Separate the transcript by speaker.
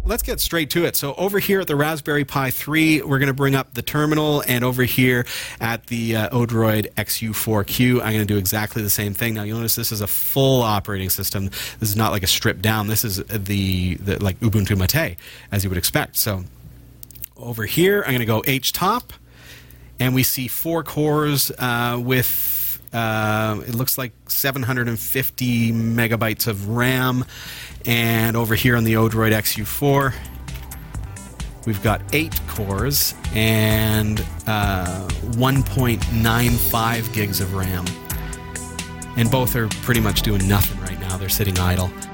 Speaker 1: let's get straight to it. So over here at the Raspberry Pi 3, we're going to bring up the terminal, and over here at the Odroid XU4Q, I'm going to do exactly the same thing. Now you'll notice this is a full operating system. This is not like a stripped down. This is the like Ubuntu Mate, as you would expect. So over here, I'm going to go H-top, and we see 4 cores with it looks like 750 megabytes of RAM. And over here on the Odroid XU4, we've got 8 cores and 1.95 gigs of RAM. And both are pretty much doing nothing right now. They're sitting idle.